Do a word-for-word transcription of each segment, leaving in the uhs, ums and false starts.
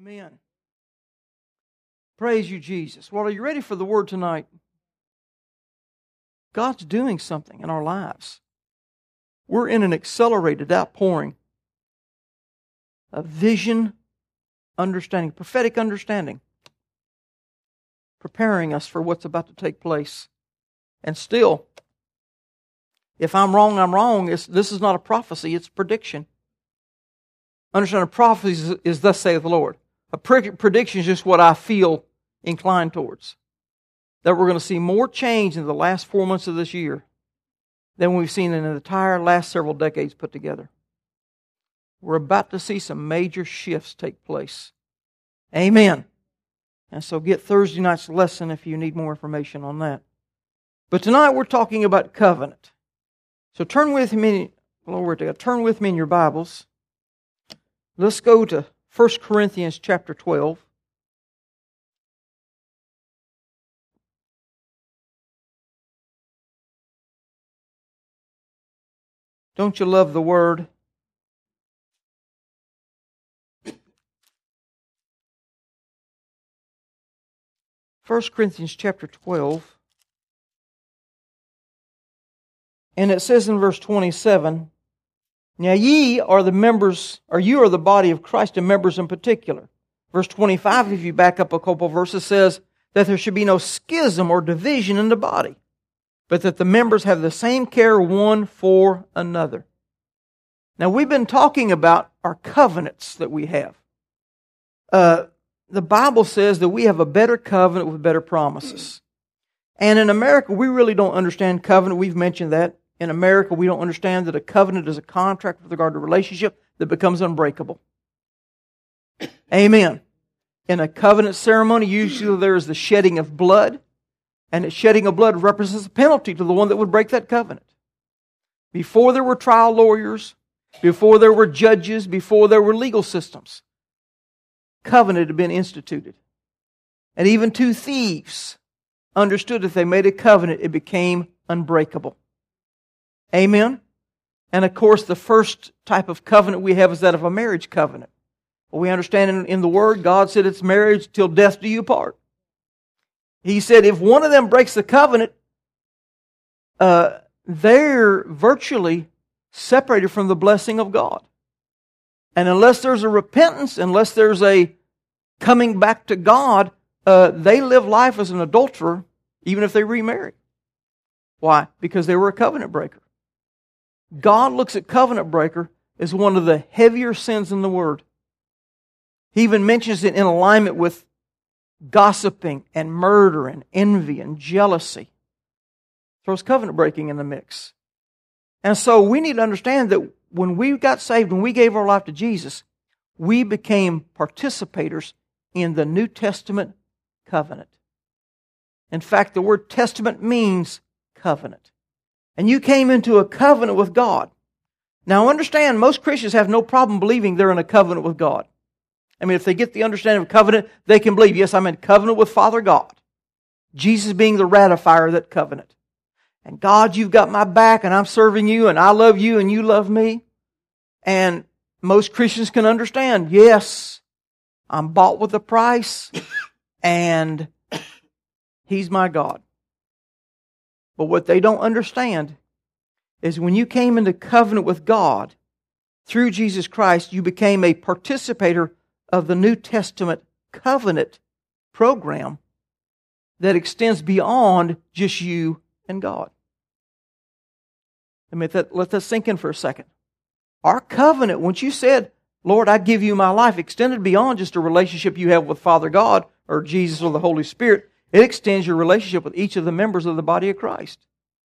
Amen. Praise you, Jesus. Well, are you ready for the word tonight? God's doing something in our lives. We're in an accelerated outpouring of vision, understanding, prophetic understanding, preparing us for what's about to take place. And still, if I'm wrong, I'm wrong. It's, this is not a prophecy, it's prediction. Understand, a prophecy is, is thus saith the Lord. A pre- prediction is just what I feel inclined towards. That we're going to see more change in the last four months of this year than we've seen in the entire last several decades put together. We're about to see some major shifts take place. Amen. And so get Thursday night's lesson if you need more information on that. But tonight we're talking about covenant. So turn with me, Lord, turn with me in your Bibles. Let's go to First Corinthians chapter twelve. Don't you love the Word? First Corinthians chapter twelve. And it says in verse twenty-seven, now ye are the members, or you are the body of Christ, and members in particular. Verse twenty-five, if you back up a couple of verses, says that there should be no schism or division in the body, but that the members have the same care one for another. Now we've been talking about our covenants that we have. Uh, the Bible says that we have a better covenant with better promises. And in America, we really don't understand covenant. We've mentioned that. In America, we don't understand that a covenant is a contract with regard to a relationship that becomes unbreakable. Amen. In a covenant ceremony, usually there is the shedding of blood, and the shedding of blood represents a penalty to the one that would break that covenant. Before there were trial lawyers, before there were judges, before there were legal systems, covenant had been instituted. And even two thieves understood if they made a covenant, it became unbreakable. Amen? And of course, the first type of covenant we have is that of a marriage covenant. We understand in, in the Word, God said it's marriage till death do you part. He said if one of them breaks the covenant, uh, they're virtually separated from the blessing of God. And unless there's a repentance, unless there's a coming back to God, uh, they live life as an adulterer, even if they remarry. Why? Because they were a covenant breaker. God looks at covenant breaker as one of the heavier sins in the Word. He even mentions it in alignment with gossiping and murder and envy and jealousy. Throws covenant breaking in the mix. And so we need to understand that when we got saved, when we gave our life to Jesus, we became participators in the New Testament covenant. In fact, the word testament means covenant. And you came into a covenant with God. Now understand, most Christians have no problem believing they're in a covenant with God. I mean, if they get the understanding of covenant, they can believe, yes, I'm in covenant with Father God. Jesus being the ratifier of that covenant. And God, you've got my back, and I'm serving you, and I love you, and you love me. And most Christians can understand, yes, I'm bought with a price, and He's my God. But what they don't understand is when you came into covenant with God through Jesus Christ, you became a participator of the New Testament covenant program that extends beyond just you and God. Let me let that, let that sink in for a second. Our covenant, once you said, Lord, I give you my life, extended beyond just a relationship you have with Father God or Jesus or the Holy Spirit. It extends your relationship with each of the members of the body of Christ.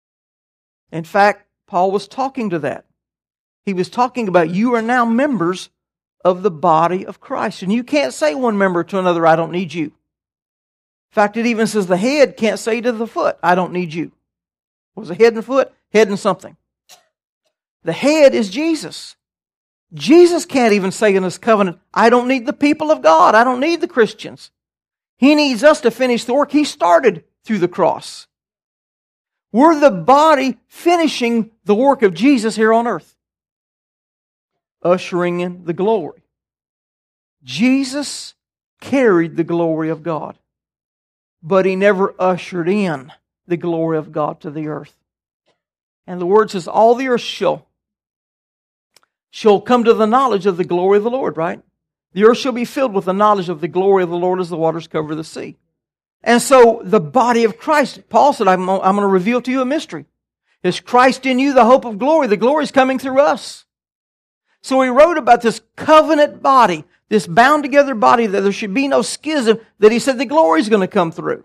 In fact, Paul was talking to that. He was talking about you are now members of the body of Christ. And you can't say one member to another, I don't need you. In fact, it even says the head can't say to the foot, I don't need you. Was it head and foot? Head and something. The head is Jesus. Jesus can't even say in His covenant, I don't need the people of God. I don't need the Christians. He needs us to finish the work He started through the cross. We're the body finishing the work of Jesus here on earth. Ushering in the glory. Jesus carried the glory of God, but He never ushered in the glory of God to the earth. And the Word says, all the earth shall, shall come to the knowledge of the glory of the Lord, right? The earth shall be filled with the knowledge of the glory of the Lord as the waters cover the sea. And so the body of Christ, Paul said, I'm, I'm going to reveal to you a mystery. Is Christ in you the hope of glory? The glory is coming through us. So he wrote about this covenant body, this bound together body, that there should be no schism, that he said the glory is going to come through.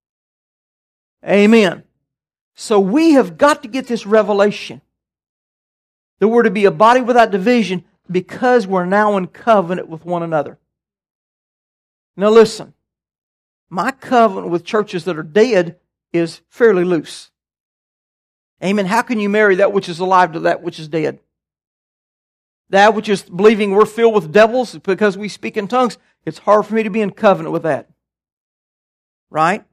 Amen. So we have got to get this revelation that we're to be a body without division because we're now in covenant with one another. Now listen, my covenant with churches that are dead is fairly loose. Amen. How can you marry that which is alive to that which is dead? That which is believing we're filled with devils because we speak in tongues, it's hard for me to be in covenant with that. Right?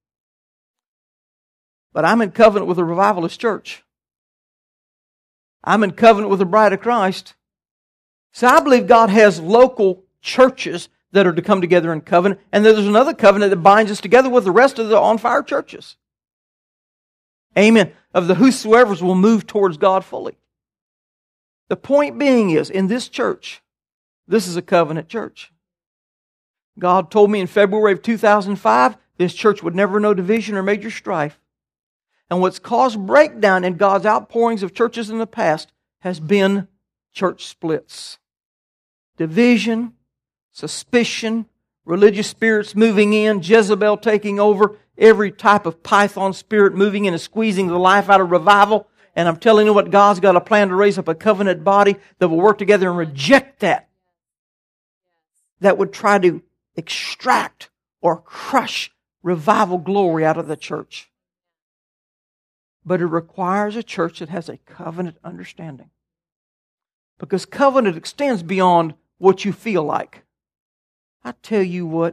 But I'm in covenant with a revivalist church. I'm in covenant with the bride of Christ. So I believe God has local churches that are to come together in covenant, and there's another covenant that binds us together with the rest of the on-fire churches. Amen. Of the whosoever's will move towards God fully. The point being is, in this church, this is a covenant church. God told me in February of two thousand five, this church would never know division or major strife. And what's caused breakdown in God's outpourings of churches in the past has been church splits. Division, suspicion, religious spirits moving in, Jezebel taking over, every type of python spirit moving in and squeezing the life out of revival. And I'm telling you what, God's got a plan to raise up a covenant body that will work together and reject that. That would try to extract or crush revival glory out of the church. But it requires a church that has a covenant understanding. Because covenant extends beyond what you feel like. I tell you what,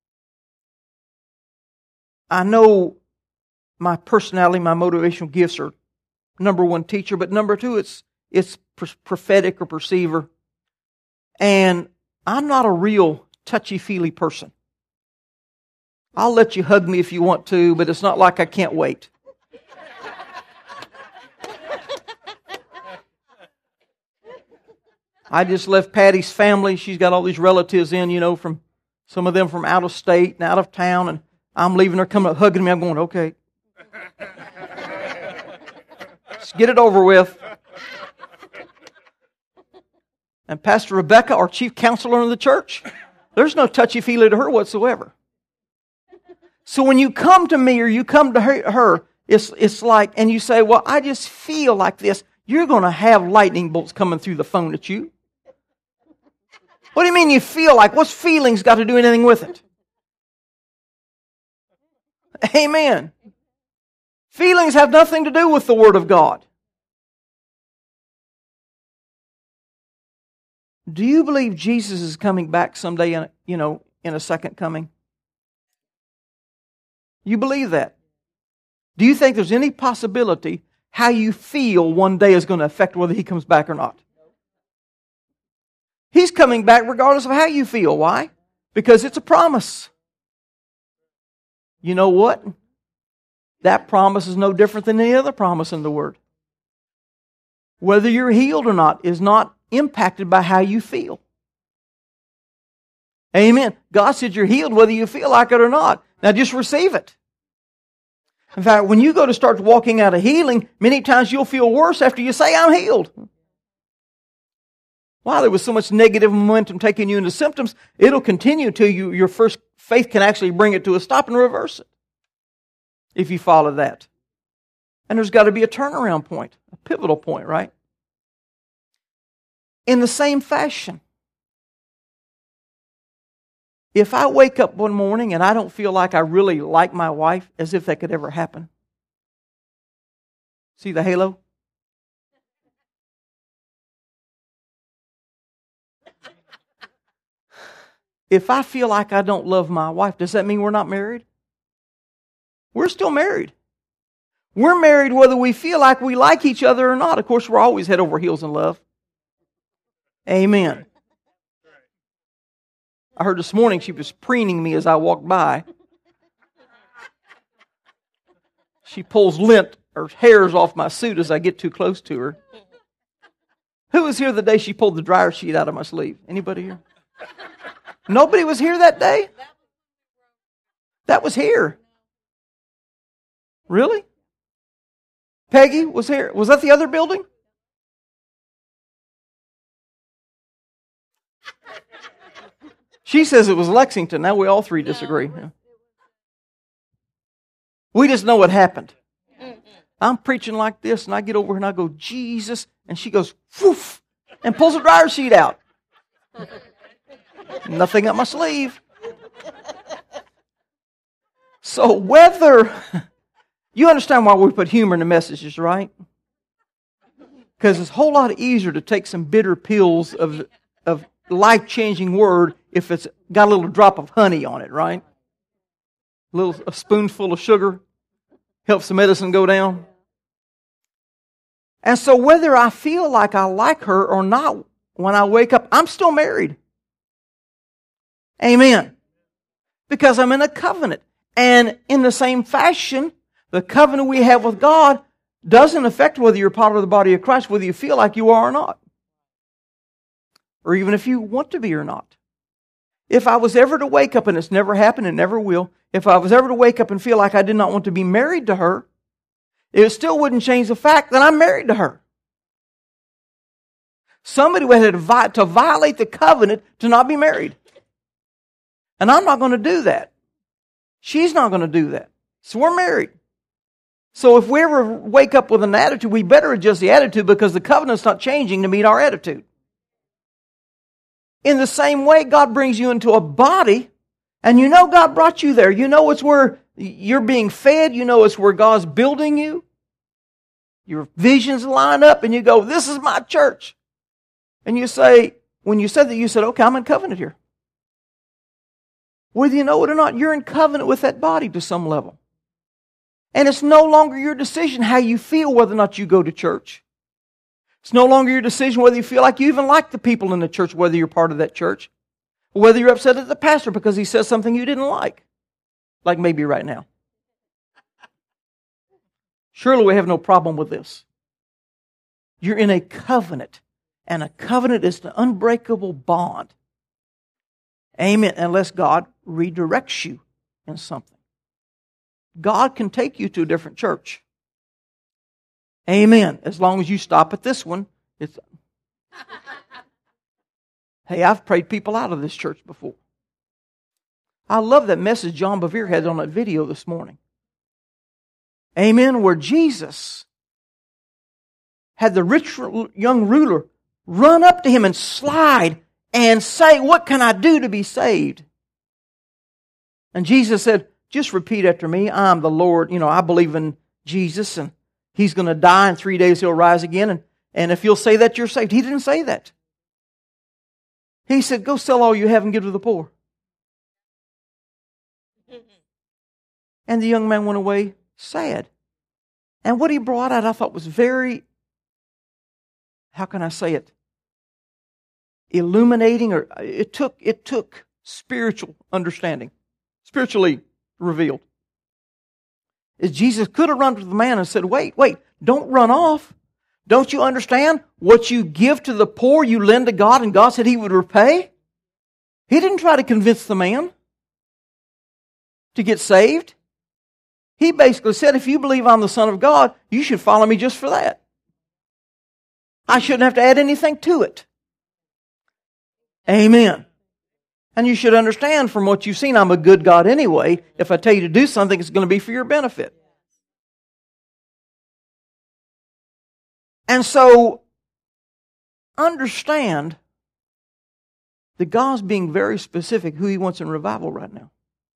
I know my personality, my motivational gifts are number one, teacher, but number two, it's it's prophetic or perceiver. And I'm not a real touchy-feely person. I'll let you hug me if you want to, but it's not like I can't wait. I just left Patty's family. She's got all these relatives in, you know, from some of them from out of state and out of town, and I'm leaving her coming up hugging me. I'm going, okay. Let's get it over with. And Pastor Rebecca, our chief counselor in the church, there's no touchy-feely to her whatsoever. So when you come to me or you come to her, it's, it's like, and you say, well, I just feel like this, you're going to have lightning bolts coming through the phone at you. What do you mean you feel like? What's feelings got to do anything with it? Amen. Feelings have nothing to do with the Word of God. Do you believe Jesus is coming back someday, in, you know, in a second coming? You believe that? Do you think there's any possibility how you feel one day is going to affect whether He comes back or not? He's coming back regardless of how you feel. Why? Because it's a promise. You know what? That promise is no different than any other promise in the Word. Whether you're healed or not is not impacted by how you feel. Amen. God said you're healed whether you feel like it or not. Now just receive it. In fact, when you go to start walking out of healing, many times you'll feel worse after you say, I'm healed. Wow, there was so much negative momentum taking you into symptoms, it'll continue until you, your first faith can actually bring it to a stop and reverse it. If you follow that. And there's got to be a turnaround point, a pivotal point, right? In the same fashion, if I wake up one morning and I don't feel like I really like my wife, as if that could ever happen. See the halo? If I feel like I don't love my wife, does that mean we're not married? We're still married. We're married whether we feel like we like each other or not. Of course, we're always head over heels in love. Amen. I heard this morning she was preening me as I walked by. She pulls lint or hairs off my suit as I get too close to her. Who was here the day she pulled the dryer sheet out of my sleeve? Anybody here? Nobody was here that day? That was here. Really? Peggy was here. Was that the other building? She says it was Lexington. Now we all three disagree. Yeah. We just know what happened. I'm preaching like this, and I get over and I go, Jesus, and she goes, woof, and pulls a dryer sheet out. Nothing up my sleeve. So whether, you understand why we put humor in the messages, right? Because it's a whole lot easier to take some bitter pills of, of life-changing word if it's got a little drop of honey on it, right? A little a spoonful of sugar helps the medicine go down. And so whether I feel like I like her or not, when I wake up, I'm still married. Amen. Because I'm in a covenant. And in the same fashion, the covenant we have with God doesn't affect whether you're part of the body of Christ, whether you feel like you are or not. Or even if you want to be or not. If I was ever to wake up, and it's never happened and never will, if I was ever to wake up and feel like I did not want to be married to her, it still wouldn't change the fact that I'm married to her. Somebody would have to violate the covenant to not be married. And I'm not going to do that. She's not going to do that. So we're married. So if we ever wake up with an attitude, we better adjust the attitude because the covenant's not changing to meet our attitude. In the same way, God brings you into a body, and you know God brought you there. You know it's where you're being fed. You know it's where God's building you. Your visions line up, and you go, this is my church. And you say, when you said that, you said, okay, I'm in covenant here. Whether you know it or not, you're in covenant with that body to some level. And it's no longer your decision how you feel whether or not you go to church. It's no longer your decision whether you feel like you even like the people in the church, whether you're part of that church. Or whether you're upset at the pastor because he says something you didn't like. Like maybe right now. Surely we have no problem with this. You're in a covenant. And a covenant is an unbreakable bond. Amen. Unless God redirects you in something. God can take you to a different church. Amen. As long as you stop at this one. It's... Hey, I've prayed people out of this church before. I love that message John Bevere had on that video this morning. Amen. Where Jesus had the rich young ruler run up to him and slide and say, what can I do to be saved? And Jesus said, just repeat after me. I'm the Lord. You know, I believe in Jesus and He's going to die in three days He'll rise again. And, and if you'll say that, you're saved. He didn't say that. He said, go sell all you have and give to the poor. And the young man went away sad. And what he brought out I thought was very, how can I say it? Illuminating, or it took it took spiritual understanding, spiritually revealed. Is Jesus could have run to the man and said, wait, wait, don't run off. Don't you understand? What you give to the poor, you lend to God, and God said He would repay. He didn't try to convince the man to get saved. He basically said, if you believe I'm the Son of God, you should follow me just for that. I shouldn't have to add anything to it. Amen. And you should understand from what you've seen, I'm a good God anyway. If I tell you to do something, it's going to be for your benefit. And so, understand that God's being very specific who He wants in revival right now.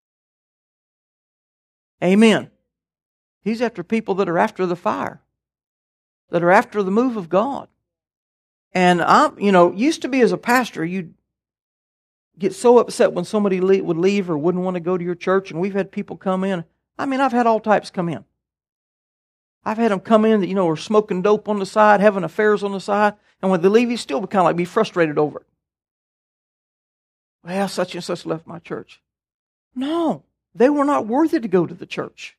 Amen. He's after people that are after the fire, that are after the move of God. And I, you know, used to be as a pastor, you'd get so upset when somebody would leave or wouldn't want to go to your church, and we've had people come in. I mean, I've had all types come in. I've had them come in that, you know, are smoking dope on the side, having affairs on the side, and when they leave, you still kind of like be frustrated over it. Well, such and such left my church. No, they were not worthy to go to the church.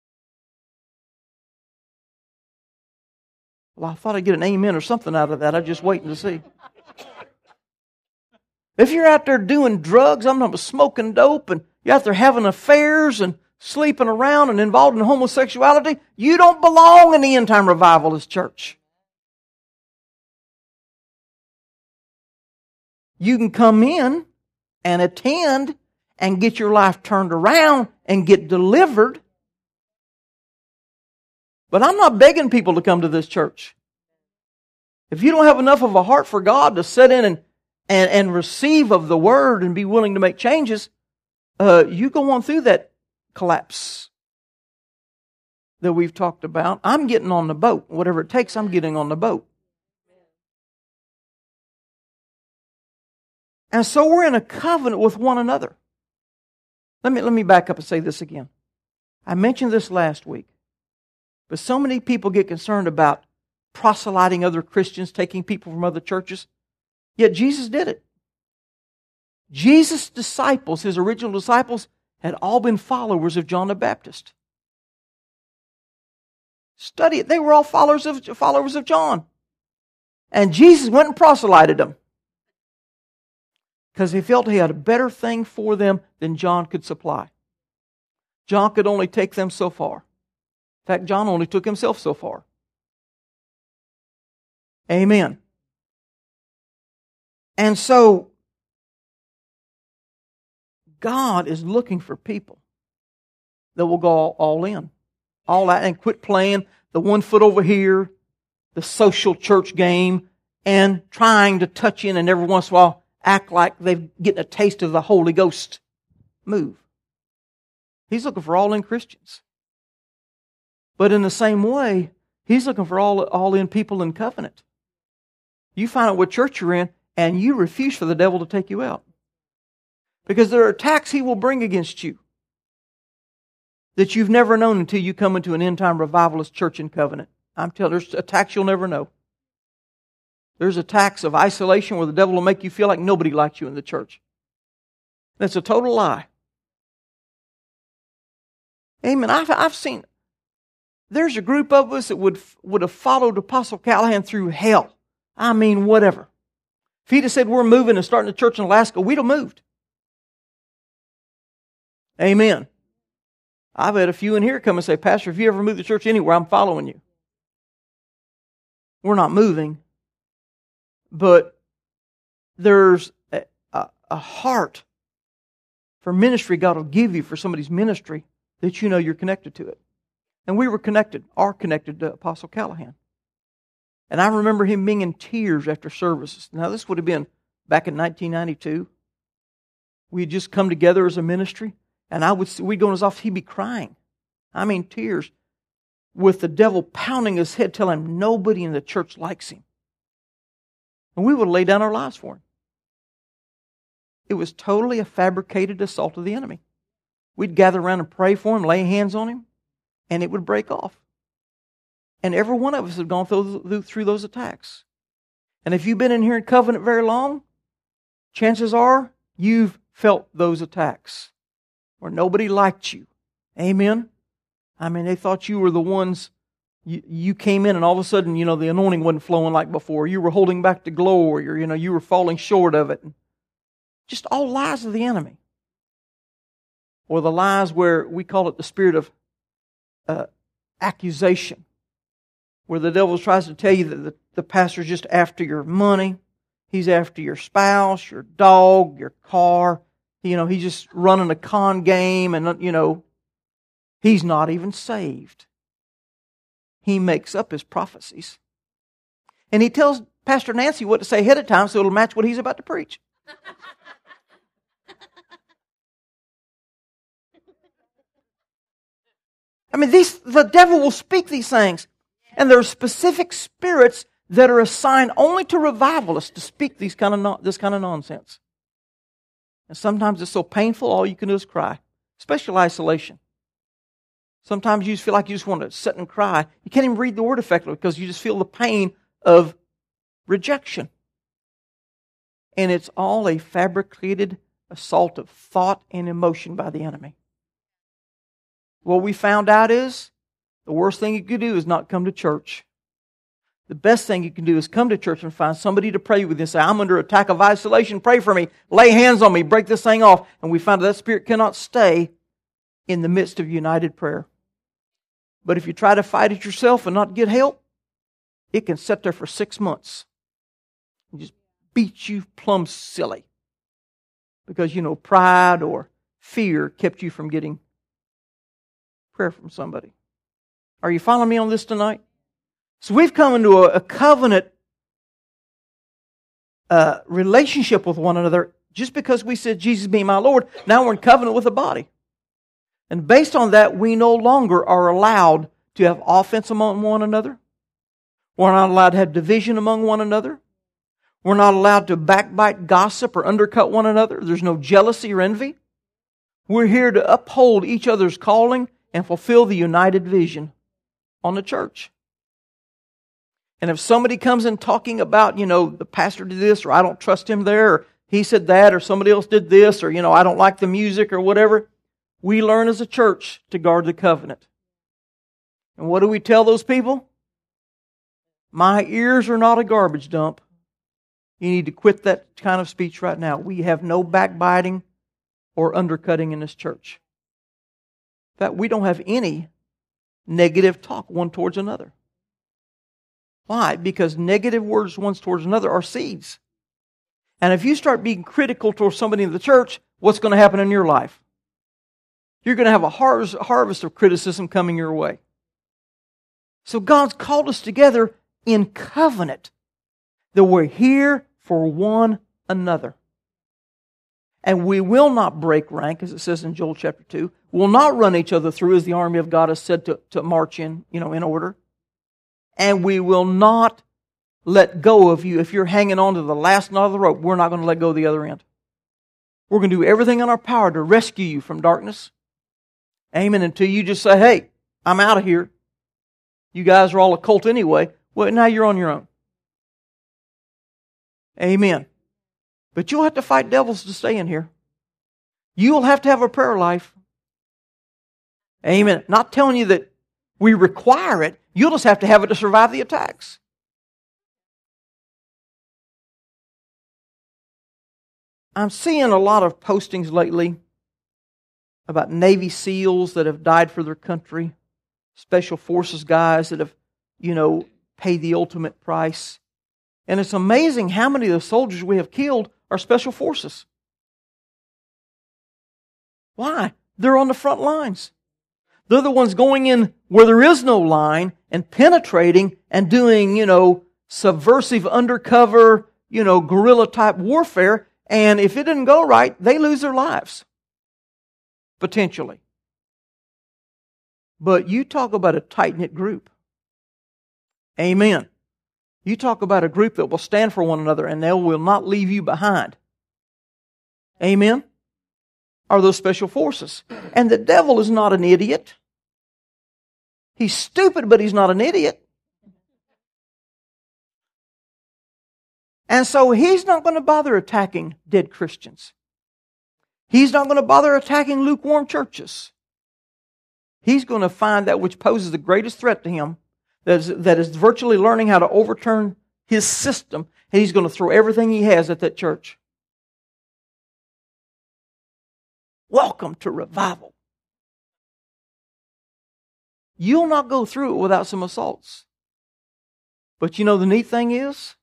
Well, I thought I'd get an amen or something out of that. I'm just waiting to see. If you're out there doing drugs, I'm not smoking dope, and you're out there having affairs and sleeping around and involved in homosexuality, you don't belong in the end-time revivalist church. You can come in and attend and get your life turned around and get delivered. But I'm not begging people to come to this church. If you don't have enough of a heart for God to sit in and, and, and receive of the Word and be willing to make changes, uh, you go on through that collapse that we've talked about. I'm getting on the boat. Whatever it takes, I'm getting on the boat. And so we're in a covenant with one another. Let me, let me back up and say this again. I mentioned this last week. But so many people get concerned about proselyting other Christians, taking people from other churches. Yet Jesus did it. Jesus' disciples, His original disciples, had all been followers of John the Baptist. Study it. They were all followers of, followers of John. And Jesus went and proselyted them. Because He felt He had a better thing for them than John could supply. John could only take them so far. In fact, John only took himself so far. Amen. And so, God is looking for people that will go all, all in. All out and quit playing the one foot over here, the social church game, and trying to touch in and every once in a while act like they're getting a taste of the Holy Ghost move. He's looking for all in Christians. But in the same way, He's looking for all, all in people in covenant. You find out what church you're in, and you refuse for the devil to take you out. Because there are attacks he will bring against you that you've never known until you come into an end-time revivalist church in covenant. I'm telling you, there's attacks you'll never know. There's attacks of isolation where the devil will make you feel like nobody likes you in the church. That's a total lie. Amen. I've, I've seen... There's a group of us that would, would have followed Apostle Callahan through hell. I mean, whatever. If he'd have said, we're moving and starting a church in Alaska, we'd have moved. Amen. I've had a few in here come and say, Pastor, if you ever move the church anywhere, I'm following you. We're not moving. But there's a, a, a heart for ministry God will give you for somebody's ministry that you know you're connected to it. And we were connected, are connected to Apostle Callahan. And I remember him being in tears after services. Now, this would have been back in nineteen ninety-two. We had just come together as a ministry. And I would we'd go in his office, he'd be crying. I mean, tears. With the devil pounding his head, telling him nobody in the church likes him. And we would lay down our lives for him. It was totally a fabricated assault of the enemy. We'd gather around and pray for him, lay hands on him, and it would break off. And every one of us have gone through, through those attacks. And if you've been in here in covenant very long, chances are you've felt those attacks where nobody liked you. Amen? I mean, they thought you were the ones, you, you came in and all of a sudden, you know, the anointing wasn't flowing like before. You were holding back the glory, or, you know, you were falling short of it. Just all lies of the enemy. Or the lies where we call it the spirit of uh, accusation. Where the devil tries to tell you that the, the pastor's just after your money. He's after your spouse, your dog, your car. You know, he's just running a con game and, you know, he's not even saved. He makes up his prophecies. And he tells Pastor Nancy what to say ahead of time so it'll match what he's about to preach. I mean, these, the devil will speak these things. And there are specific spirits that are assigned only to revivalists to speak these kind of no, this kind of nonsense. And sometimes it's so painful, all you can do is cry. Especially isolation. Sometimes you just feel like you just want to sit and cry. You can't even read the Word effectively because you just feel the pain of rejection. And it's all a fabricated assault of thought and emotion by the enemy. What we found out is the worst thing you could do is not come to church. The best thing you can do is come to church and find somebody to pray with you and say, I'm under attack of isolation, pray for me, lay hands on me, break this thing off. And we find that, that spirit cannot stay in the midst of united prayer. But if you try to fight it yourself and not get help, it can sit there for six months and just beat you plumb silly. Because, you know, pride or fear kept you from getting prayer from somebody. Are you following me on this tonight? So we've come into a, a covenant uh, relationship with one another just because we said, Jesus be my Lord. Now we're in covenant with the body. And based on that, we no longer are allowed to have offense among one another. We're not allowed to have division among one another. We're not allowed to backbite, gossip, or undercut one another. There's no jealousy or envy. We're here to uphold each other's calling and fulfill the united vision on the church. And if somebody comes in talking about, you know, the pastor did this, or I don't trust him there, or he said that, or somebody else did this, or, you know, I don't like the music, or whatever, we learn as a church to guard the covenant. And what do we tell those people? My ears are not a garbage dump. You need to quit that kind of speech right now. We have no backbiting or undercutting in this church. In fact, we don't have any negative talk one towards another. Why? Because negative words one towards another are seeds. And if you start being critical towards somebody in the church, what's going to happen in your life? You're going to have a harvest, harvest of criticism coming your way. So God's called us together in covenant, that we're here for one another. And we will not break rank, as it says in Joel chapter two. We'll not run each other through, as the army of God has said to, to march in, you know, in order. And we will not let go of you. If you're hanging on to the last knot of the rope, we're not going to let go of the other end. We're going to do everything in our power to rescue you from darkness. Amen. Until you just say, hey, I'm out of here. You guys are all a cult anyway. Well, now you're on your own. Amen. But you'll have to fight devils to stay in here. You'll have to have a prayer life. Amen. Not telling you that we require it. You'll just have to have it to survive the attacks. I'm seeing a lot of postings lately about Navy SEALs that have died for their country, Special Forces guys that have, you know, paid the ultimate price. And it's amazing how many of the soldiers we have killed are Special Forces. Why? They're on the front lines. They're the ones going in where there is no line and penetrating and doing, you know, subversive, undercover, you know, guerrilla-type warfare. And if it didn't go right, they lose their lives. Potentially. But you talk about a tight-knit group. Amen. You talk about a group that will stand for one another and they will not leave you behind. Amen. Are those Special Forces. And the devil is not an idiot. He's stupid, but he's not an idiot. And so he's not going to bother attacking dead Christians. He's not going to bother attacking lukewarm churches. He's going to find that which poses the greatest threat to him, that is, that is virtually learning how to overturn his system, and he's going to throw everything he has at that church. Welcome to revival. You'll not go through it without some assaults. But you know the neat thing is,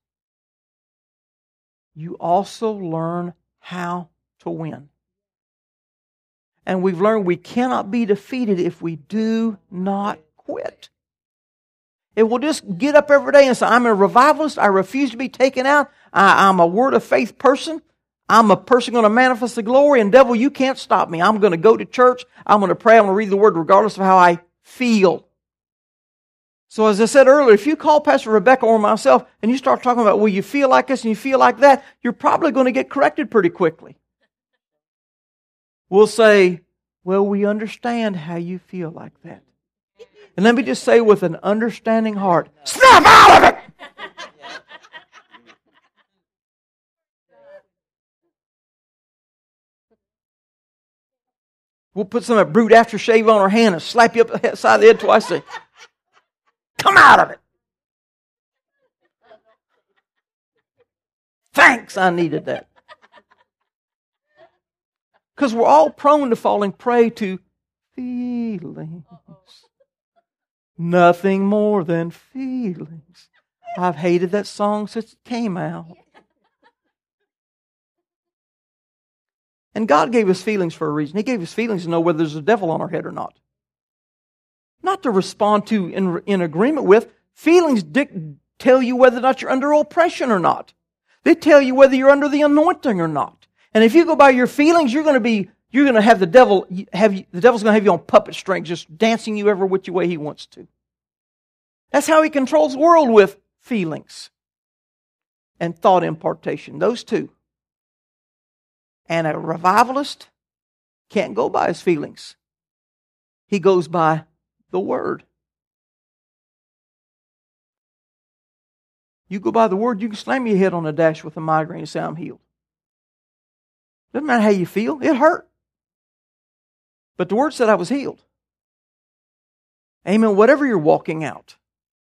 you also learn how to win. And we've learned we cannot be defeated if we do not quit. If we'll just get up every day and say, I'm a revivalist, I refuse to be taken out, I, I'm a word of faith person, I'm a person going to manifest the glory, and devil, you can't stop me. I'm going to go to church, I'm going to pray, I'm going to read the Word regardless of how I feel. So as I said earlier, if you call Pastor Rebecca or myself and you start talking about, well, you feel like this and you feel like that, you're probably going to get corrected pretty quickly. We'll say, well, we understand how you feel like that. And let me just say with an understanding heart, snap out of it! We'll put some of that brute aftershave on our hand and slap you up the side of the head twice and say, come out of it. Thanks, I needed that. Because we're all prone to falling prey to feelings. Nothing more than feelings. I've hated that song since it came out. And God gave us feelings for a reason. He gave us feelings to know whether there's a devil on our head or not. Not to respond to in, in agreement with. Feelings dic- tell you whether or not you're under oppression or not. They tell you whether you're under the anointing or not. And if you go by your feelings, you're going to be, you're going to have the devil, have you, the devil's going to have you on puppet strings, just dancing you every which way he wants to. That's how he controls the world, with feelings and thought impartation. Those two. And a revivalist can't go by his feelings. He goes by the Word. You go by the Word, you can slam your head on a dash with a migraine and say, I'm healed. Doesn't matter how you feel. It hurt. But the Word said I was healed. Amen. Whatever you're walking out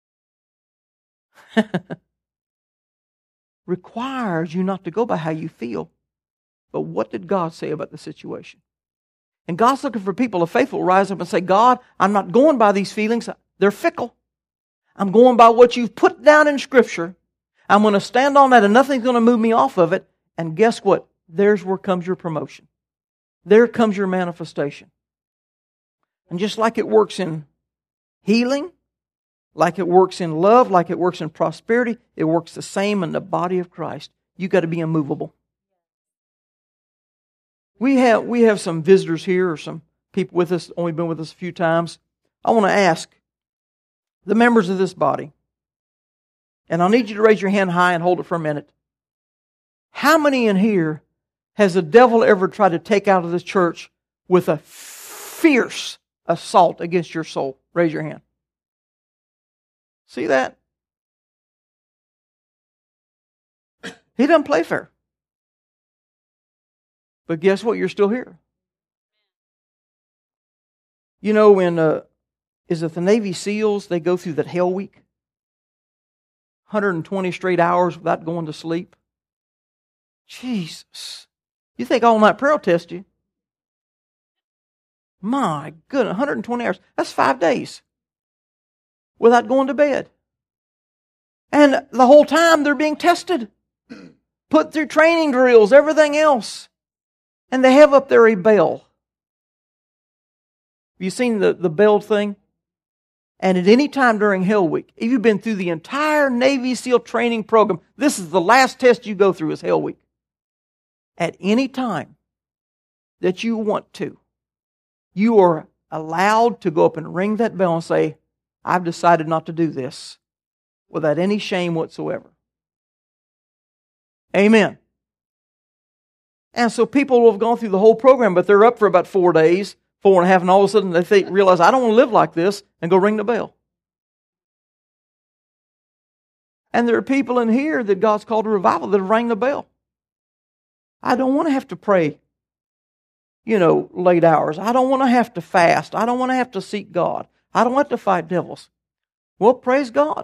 requires you not to go by how you feel, but what did God say about the situation? And God's looking for people of faith who will rise up and say, God, I'm not going by these feelings. They're fickle. I'm going by what you've put down in Scripture. I'm going to stand on that and nothing's going to move me off of it. And guess what? There's where comes your promotion. There comes your manifestation. And just like it works in healing, like it works in love, like it works in prosperity, it works the same in the body of Christ. You've got to be immovable. We have we have some visitors here, or some people with us, only been with us a few times. I want to ask the members of this body, and I'll need you to raise your hand high and hold it for a minute. How many in here has the devil ever tried to take out of this church with a fierce assault against your soul? Raise your hand. See that? He doesn't play fair. But guess what? You're still here. You know, when, uh, is it the Navy SEALs, they go through that hell week? one hundred twenty straight hours without going to sleep. Jesus. You think all night prayer will test you? My goodness, one hundred twenty hours. That's five days without going to bed. And the whole time they're being tested. Put through training drills, everything else. And they have up there a bell. Have you seen the, the bell thing? And at any time during Hell Week, if you've been through the entire Navy SEAL training program, this is the last test you go through is Hell Week. At any time that you want to, you are allowed to go up and ring that bell and say, I've decided not to do this, without any shame whatsoever. Amen. And so people will have gone through the whole program, but they're up for about four days, four and a half, and all of a sudden they think, realize, I don't want to live like this, and go ring the bell. And there are people in here that God's called to revival that have rang the bell. I don't want to have to pray, you know, late hours. I don't want to have to fast. I don't want to have to seek God. I don't want to fight devils. Well, praise God.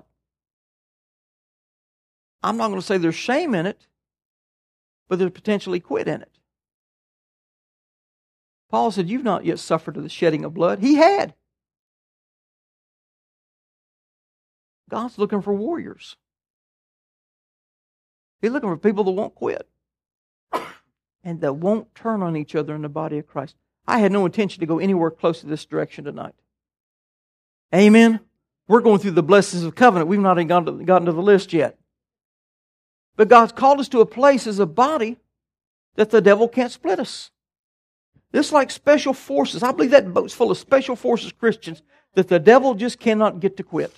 I'm not going to say there's shame in it, but there's potentially quit in it. Paul said, you've not yet suffered the shedding of blood. He had. God's looking for warriors. He's looking for people that won't quit and that won't turn on each other in the body of Christ. I had no intention to go anywhere close to this direction tonight. Amen? We're going through the blessings of covenant. We've not even gotten to, gotten to the list yet. But God's called us to a place as a body that the devil can't split us. This is like special forces. I believe that boat's full of special forces Christians that the devil just cannot get to quit.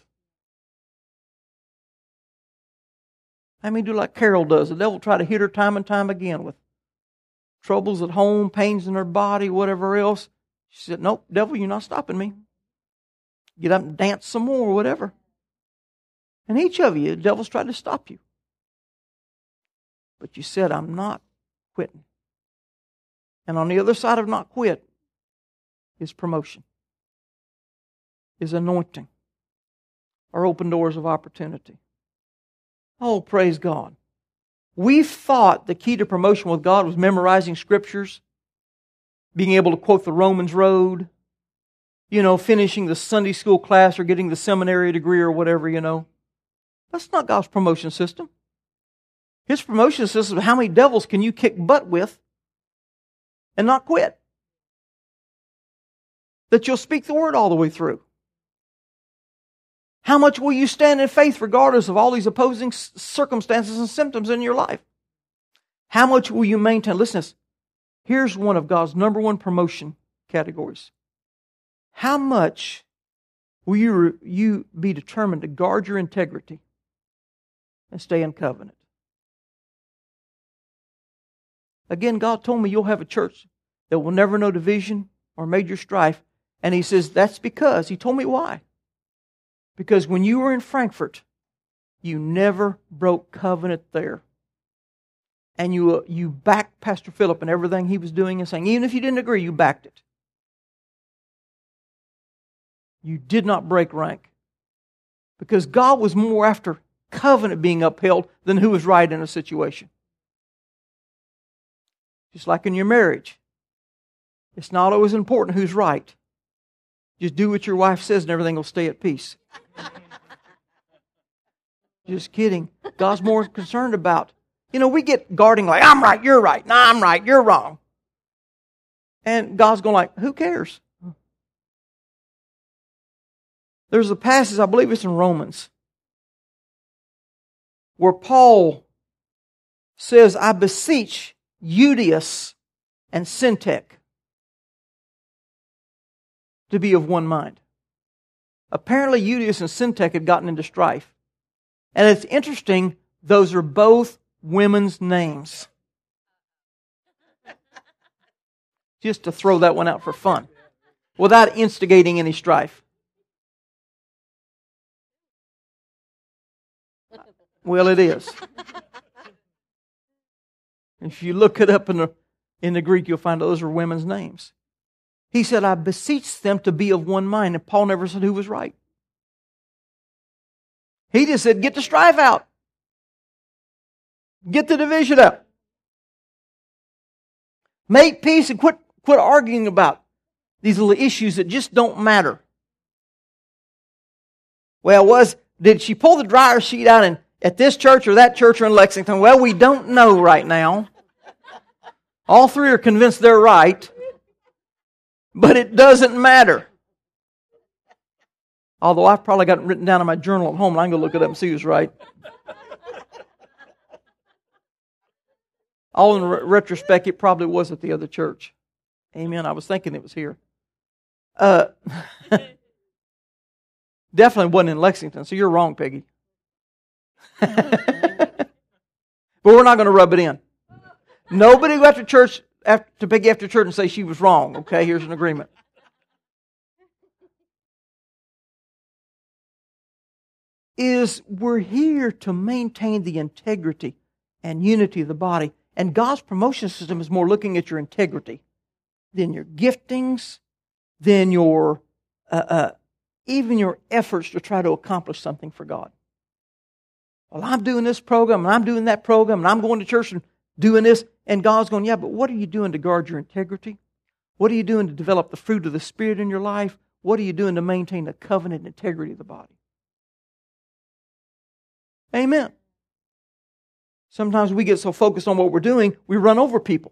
I mean, do like Carol does. The devil will try to hit her time and time again with troubles at home, pains in her body, whatever else. She said, nope, devil, you're not stopping me. Get up and dance some more, whatever. And each of you, the devil's tried to stop you. But you said, I'm not quitting. And on the other side of not quit, is promotion, is anointing, or open doors of opportunity. Oh, praise God. We thought the key to promotion with God was memorizing scriptures, being able to quote the Romans Road, you know, finishing the Sunday school class or getting the seminary degree or whatever, you know. That's not God's promotion system. His promotion system is how many devils can you kick butt with and not quit? That you'll speak the word all the way through. How much will you stand in faith regardless of all these opposing circumstances and symptoms in your life? How much will you maintain? Listen to this. Here's one of God's number one promotion categories. How much will you, you be determined to guard your integrity and stay in covenant? Again, God told me you'll have a church that will never know division or major strife. And He says that's because, He told me why. Because when you were in Frankfurt, you never broke covenant there. And you, uh, you backed Pastor Philip and everything he was doing and saying, even if you didn't agree, you backed it. You did not break rank. Because God was more after covenant being upheld than who was right in a situation. Just like in your marriage. It's not always important who's right. Just do what your wife says and everything will stay at peace. Just kidding. God's more concerned about, you know, we get guarding like, I'm right, you're right. No, I'm right, you're wrong. And God's going like, who cares? There's a passage, I believe it's in Romans, where Paul says, I beseech Euodias and Syntyche to be of one mind. Apparently Euodias and Syntyche had gotten into strife. And it's interesting, those are both women's names. Just to throw that one out for fun. Without instigating any strife. Well, it is. If you look it up in the, in the Greek, you'll find those are women's names. He said, I beseech them to be of one mind. And Paul never said who was right. He just said, get the strife out. Get the division out. Make peace and quit, quit arguing about these little issues that just don't matter. Well, was did she pull the dryer sheet out in, at this church or that church or in Lexington? Well, we don't know right now. All three are convinced they're right. But it doesn't matter. Although I've probably got it written down in my journal at home, and I can go look it up and see who's right. All in re- retrospect, it probably was at the other church. Amen. I was thinking it was here. Uh, definitely wasn't in Lexington, so you're wrong, Peggy. But we're not going to rub it in. Nobody go after church after, to Peggy after church and say she was wrong. Okay, here's an agreement. Is we're here to maintain the integrity and unity of the body. And God's promotion system is more looking at your integrity than your giftings, than your uh, uh, even your efforts to try to accomplish something for God. Well, I'm doing this program, and I'm doing that program, and I'm going to church and doing this. And God's going, yeah, but what are you doing to guard your integrity? What are you doing to develop the fruit of the Spirit in your life? What are you doing to maintain the covenant integrity of the body? Amen. Sometimes we get so focused on what we're doing, we run over people.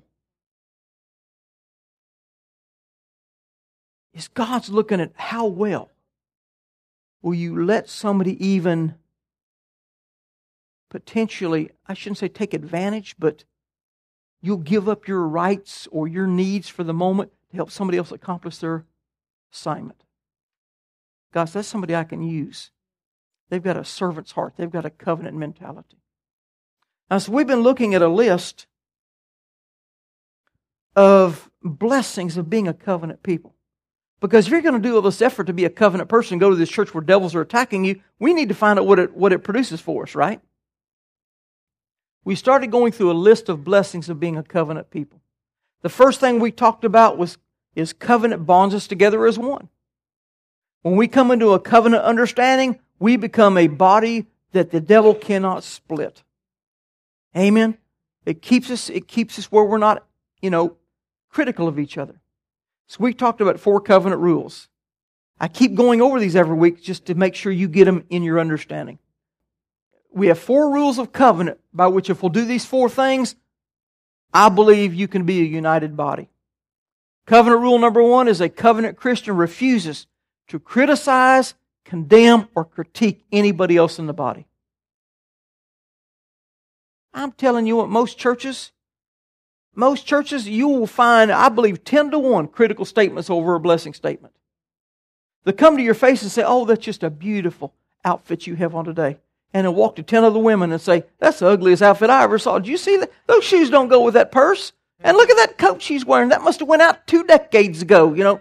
Is God's looking at how well will you let somebody even potentially, I shouldn't say take advantage, but you'll give up your rights or your needs for the moment to help somebody else accomplish their assignment. God says, that's somebody I can use. They've got a servant's heart. They've got a covenant mentality. Now, so we've been looking at a list of blessings of being a covenant people. Because if you're going to do all this effort to be a covenant person, go to this church where devils are attacking you, we need to find out what it, what it produces for us, right? We started going through a list of blessings of being a covenant people. The first thing we talked about was is covenant bonds us together as one. When we come into a covenant understanding, we become a body that the devil cannot split. Amen? It keeps us, it keeps us where we're not, you know, critical of each other. So we talked about four covenant rules. I keep going over these every week just to make sure you get them in your understanding. We have four rules of covenant by which if we'll do these four things, I believe you can be a united body. Covenant rule number one is a covenant Christian refuses to criticize, condemn, or critique anybody else in the body. I'm telling you what, most churches, most churches, you will find, I believe, ten to one critical statements over a blessing statement. They come to your face and say, oh, that's just a beautiful outfit you have on today. And then walk to ten other women and say, that's the ugliest outfit I ever saw. Did you see that? Those shoes don't go with that purse. And look at that coat she's wearing. That must have went out two decades ago, you know.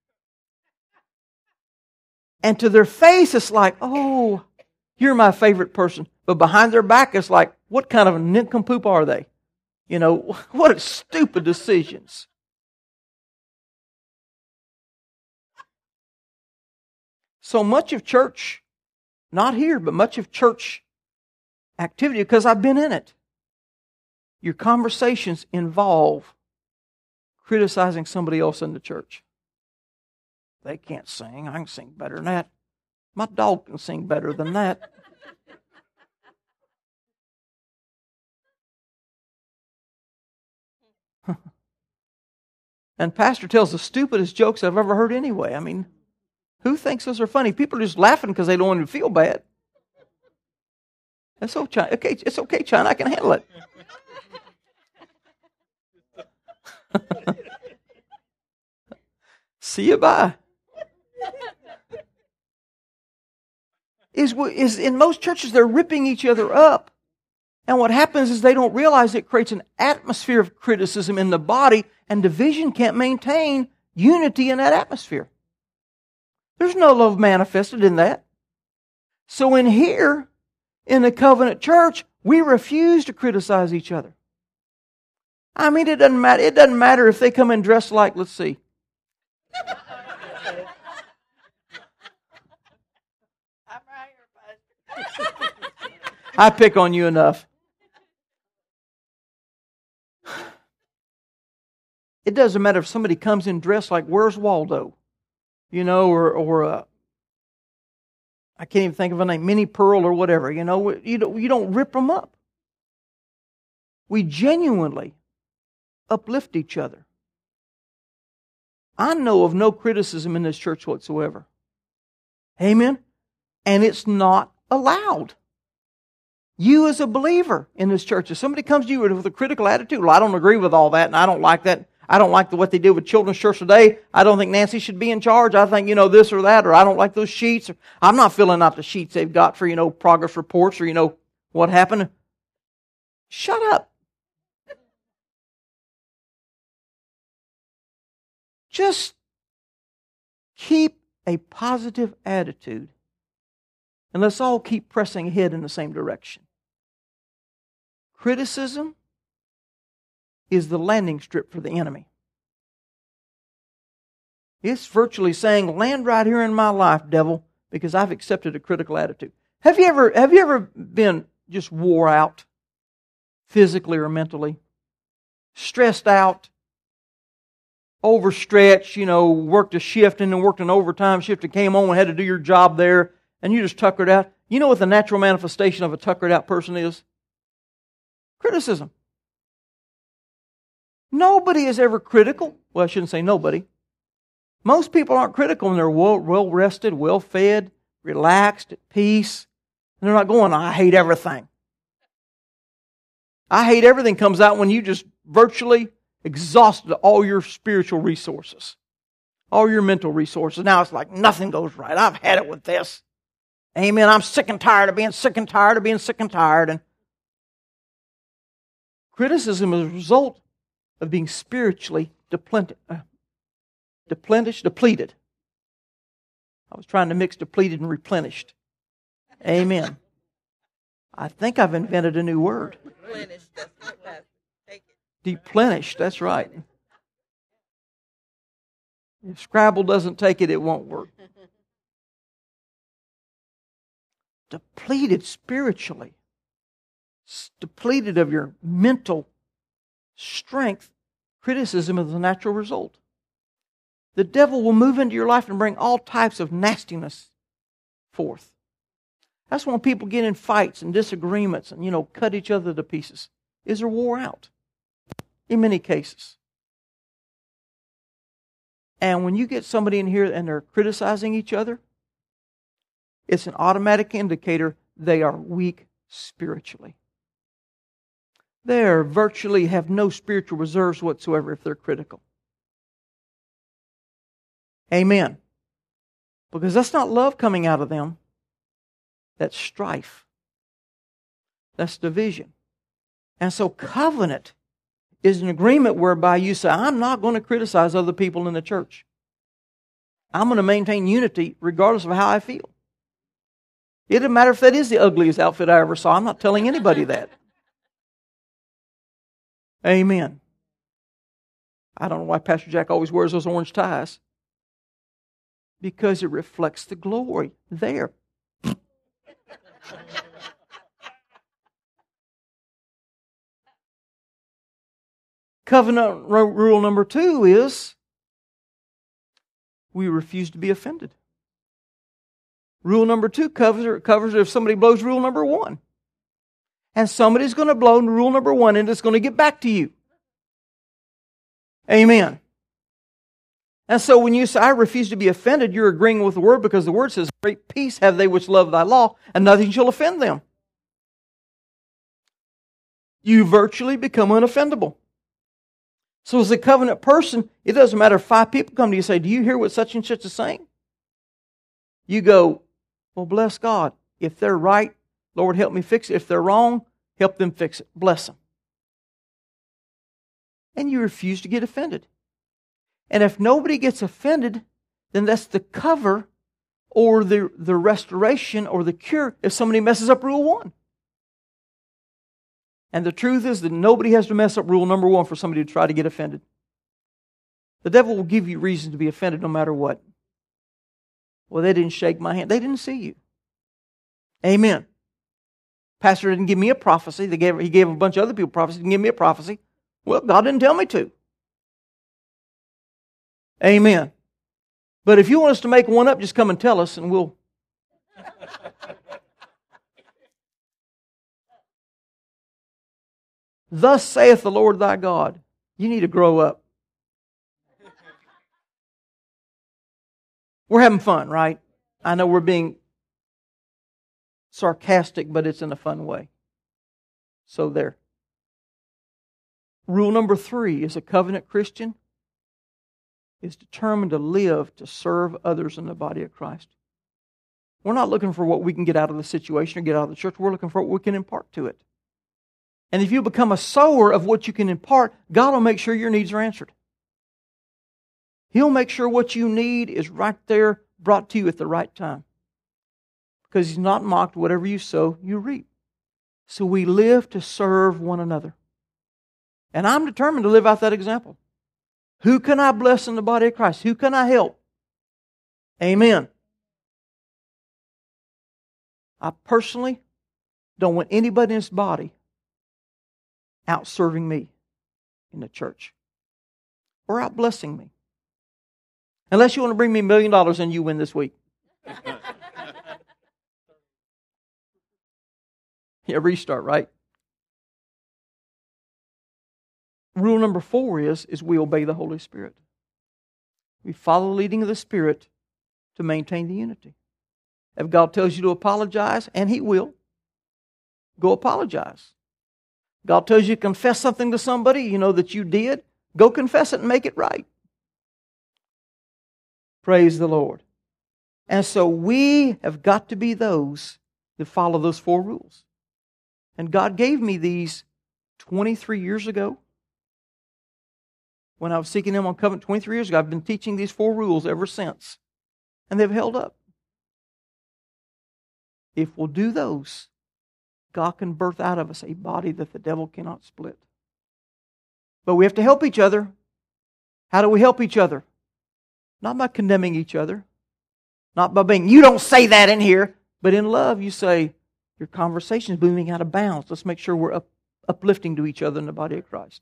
And to their face, it's like, oh, you're my favorite person. But behind their back, it's like, what kind of a nincompoop are they? You know, what stupid decisions. So much of church, not here, but much of church activity, because I've been in it, your conversations involve criticizing somebody else in the church. They can't sing. I can sing better than that. My dog can sing better than that. And pastor tells the stupidest jokes I've ever heard anyway. I mean, who thinks those are funny? People are just laughing because they don't want to feel bad. That's okay. Okay, it's okay, China. I can handle it. See you, bye. Is, is in most churches, they're ripping each other up. And what happens is they don't realize it creates an atmosphere of criticism in the body, and division can't maintain unity in that atmosphere. There's no love manifested in that. So in here, in the covenant church, we refuse to criticize each other. I mean, it doesn't matter. It doesn't matter if they come in dressed like, let's see. I'm right here, Pastor. I pick on you enough. It doesn't matter if somebody comes in dressed like, where's Waldo? You know, or, or uh, I can't even think of a name, Minnie Pearl or whatever. You know, you don't, you don't rip them up. We genuinely uplift each other. I know of no criticism in this church whatsoever. Amen? And it's not allowed. You as a believer in this church, if somebody comes to you with a critical attitude, well, I don't agree with all that, and I don't like that. I don't like the, what they do with children's church today. I don't think Nancy should be in charge. I think, you know, this or that, or I don't like those sheets. Or, I'm not filling out the sheets they've got for, you know, progress reports or, you know, what happened. Shut up. Just keep a positive attitude. And let's all keep pressing ahead in the same direction. Criticism is the landing strip for the enemy. It's virtually saying, land right here in my life, devil, because I've accepted a critical attitude. Have you ever, have you ever been just wore out, physically or mentally? Stressed out, overstretched, you know, worked a shift and then worked an overtime shift and came home and had to do your job there, and you just tuckered out. You know what the natural manifestation of a tuckered out person is? Criticism. Nobody is ever critical. Well, I shouldn't say nobody. Most people aren't critical and they're well, well rested, well fed, relaxed, at peace. And they're not going, I hate everything. I hate everything comes out when you just virtually exhausted all your spiritual resources, all your mental resources. Now it's like nothing goes right. I've had it with this. Amen. I'm sick and tired of being sick and tired of being sick and tired. And criticism is a result of being spiritually depleted, uh, deplenished, depleted. I was trying to mix depleted and replenished. Amen. I think I've invented a new word. Replenished. That's right. Take it. Deplenished. That's right. If Scrabble doesn't take it, it won't work. Depleted spiritually. Depleted of your mental strength. Criticism is the natural result. The devil will move into your life and bring all types of nastiness forth. That's when people get in fights and disagreements and, you know, cut each other to pieces. Is they're wore out in many cases. And when you get somebody in here and they're criticizing each other, it's an automatic indicator they are weak spiritually. They virtually have no spiritual reserves whatsoever if they're critical. Amen. Because that's not love coming out of them. That's strife. That's division. And so covenant is an agreement whereby you say, I'm not going to criticize other people in the church. I'm going to maintain unity regardless of how I feel. It doesn't matter if that is the ugliest outfit I ever saw. I'm not telling anybody that. Amen. I don't know why Pastor Jack always wears those orange ties. Because it reflects the glory there. Covenant rule number two is we refuse to be offended. Rule number two covers, covers if somebody blows rule number one. And somebody's going to blow rule number one and it's going to get back to you. Amen. And so when you say, I refuse to be offended, you're agreeing with the Word because the Word says, great peace have they which love thy law, and nothing shall offend them. You virtually become unoffendable. So as a covenant person, it doesn't matter if five people come to you and say, do you hear what such and such is saying? You go, well, bless God. If they're right, Lord, help me fix it. If they're wrong, help them fix it. Bless them. And you refuse to get offended. And if nobody gets offended, then that's the cover or the, the restoration or the cure if somebody messes up rule one. And the truth is that nobody has to mess up rule number one for somebody to try to get offended. The devil will give you reason to be offended no matter what. Well, they didn't shake my hand. They didn't see you. Amen. Pastor didn't give me a prophecy. They gave, he gave a bunch of other people prophecy. He didn't give me a prophecy. Well, God didn't tell me to. Amen. But if you want us to make one up, just come and tell us and we'll... Thus saith the Lord thy God. You need to grow up. We're having fun, right? I know we're being sarcastic, but it's in a fun way. So there. Rule number three is a covenant Christian is determined to live to serve others in the body of Christ. We're not looking for what we can get out of the situation or get out of the church. We're looking for what we can impart to it. And if you become a sower of what you can impart, God will make sure your needs are answered. He'll make sure what you need is right there, brought to you at the right time. Because He's not mocked. Whatever you sow, you reap. So we live to serve one another. And I'm determined to live out that example. Who can I bless in the body of Christ? Who can I help? Amen. I personally don't want anybody in this body out serving me in the church or out blessing me. Unless you want to bring me a million dollars and you win this week. Yeah, restart, right? Rule number four is, is we obey the Holy Spirit. We follow the leading of the Spirit to maintain the unity. If God tells you to apologize, and He will, go apologize. God tells you to confess something to somebody, you know, that you did, go confess it and make it right. Praise the Lord. And so we have got to be those that follow those four rules. And God gave me these twenty-three years ago. When I was seeking Him on covenant twenty-three years ago, I've been teaching these four rules ever since. And they've held up. If we'll do those, God can birth out of us a body that the devil cannot split. But we have to help each other. How do we help each other? Not by condemning each other. Not by being, you don't say that in here. But in love, you say, your conversation is moving out of bounds. Let's make sure we're up, uplifting to each other in the body of Christ.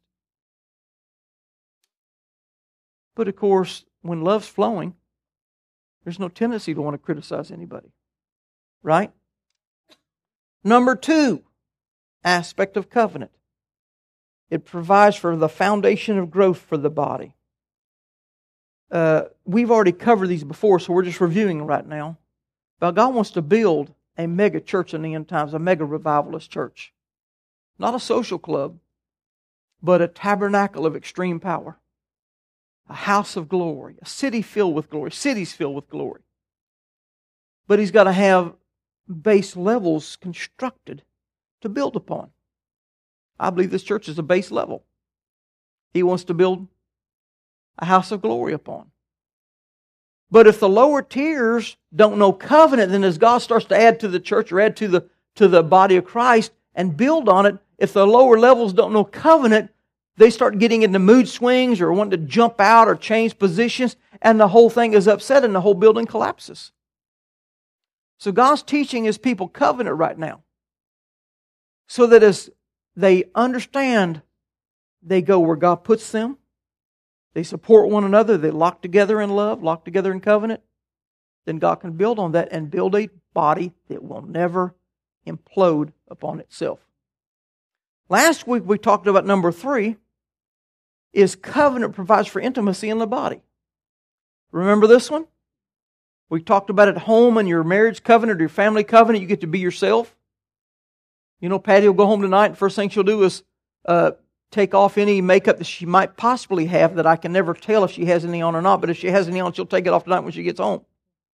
But of course, when love's flowing, there's no tendency to want to criticize anybody. Right? Number two aspect of covenant. It provides for the foundation of growth for the body. Uh, we've already covered these before, so we're just reviewing right now. But God wants to build a mega church in the end times, a mega revivalist church. Not a social club, but a tabernacle of extreme power. A house of glory, a city filled with glory, cities filled with glory. But He's got to have base levels constructed to build upon. I believe this church is a base level. He wants to build a house of glory upon. But if the lower tiers don't know covenant, then as God starts to add to the church or add to the, to the body of Christ and build on it, if the lower levels don't know covenant, they start getting into mood swings or wanting to jump out or change positions, and the whole thing is upset and the whole building collapses. So God's teaching His people covenant right now, so that as they understand, they go where God puts them, they support one another, they lock together in love, lock together in covenant, then God can build on that and build a body that will never implode upon itself. Last week we talked about number three, is covenant provides for intimacy in the body. Remember this one? We talked about at home and your marriage covenant or your family covenant, you get to be yourself. You know, Patty will go home tonight and first thing she'll do is uh, take off any makeup that she might possibly have that I can never tell if she has any on or not, but if she has any on, she'll take it off tonight when she gets home.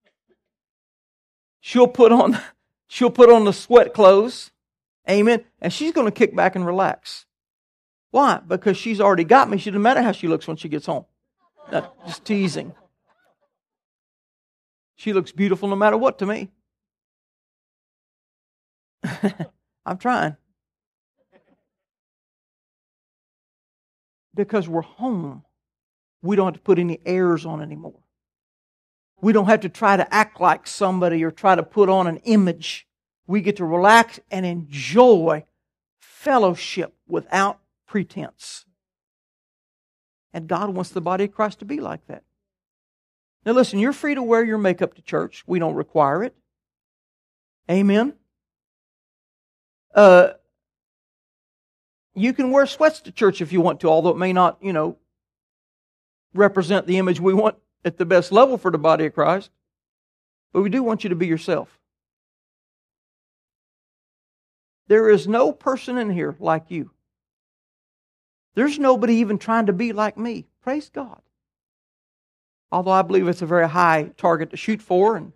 She'll put on, she'll put on the sweat clothes, amen, and she's going to kick back and relax. Why? Because she's already got me. She doesn't matter how she looks when she gets home. Not just teasing. She looks beautiful no matter what to me. I'm trying. Because we're home, we don't have to put any airs on anymore. We don't have to try to act like somebody or try to put on an image. We get to relax and enjoy fellowship without pretense. And God wants the body of Christ to be like that. Now listen, you're free to wear your makeup to church. We don't require it. Amen. Uh, you can wear sweats to church if you want to, although it may not, you know, represent the image we want at the best level for the body of Christ. But we do want you to be yourself. There is no person in here like you. There's nobody even trying to be like me. Praise God. Although I believe it's a very high target to shoot for. And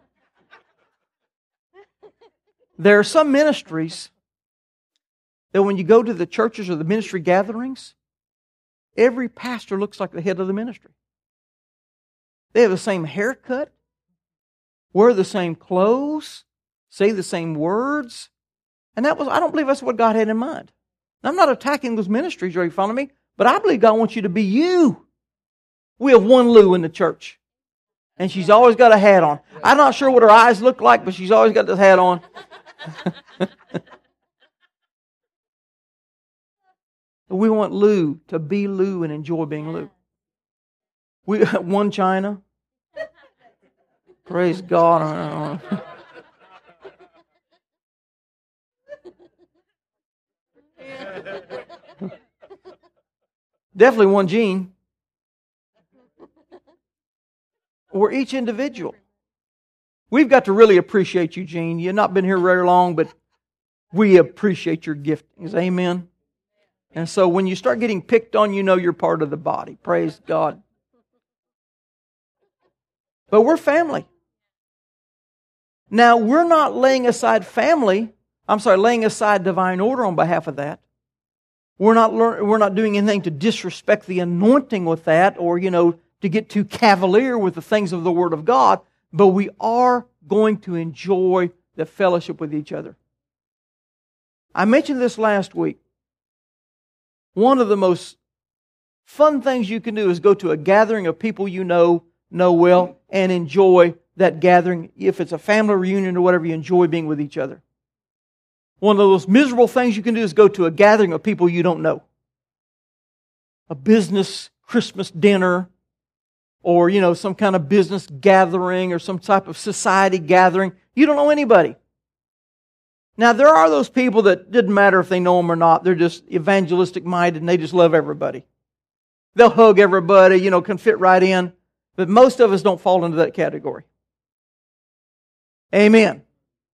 there are some ministries that when you go to the churches or the ministry gatherings, every pastor looks like the head of the ministry. They have the same haircut, wear the same clothes, say the same words. And that was, I don't believe that's what God had in mind. I'm not attacking those ministries, are you following me? But I believe God wants you to be you. We have one Lou in the church. And she's always got a hat on. I'm not sure what her eyes look like, but she's always got this hat on. We want Lou to be Lou and enjoy being Lou. We one China. Praise God. Definitely one Gene. We're each individual. We've got to really appreciate you, Gene. You've not been here very long, but we appreciate your giftings. Amen. And so when you start getting picked on, you know you're part of the body. Praise God. But we're family. Now, we're not laying aside family. I'm sorry, laying aside divine order on behalf of that. We're not learn, we're not doing anything to disrespect the anointing with that or, you know, to get too cavalier with the things of the Word of God. But we are going to enjoy the fellowship with each other. I mentioned this last week. One of the most fun things you can do is go to a gathering of people you know know well, and enjoy that gathering. If it's a family reunion or whatever, you enjoy being with each other. One of those miserable things you can do is go to a gathering of people you don't know. A business Christmas dinner, or, you know, some kind of business gathering or some type of society gathering. You don't know anybody. Now, there are those people that didn't matter if they know them or not. They're just evangelistic minded and they just love everybody. They'll hug everybody, you know, can fit right in. But most of us don't fall into that category. Amen.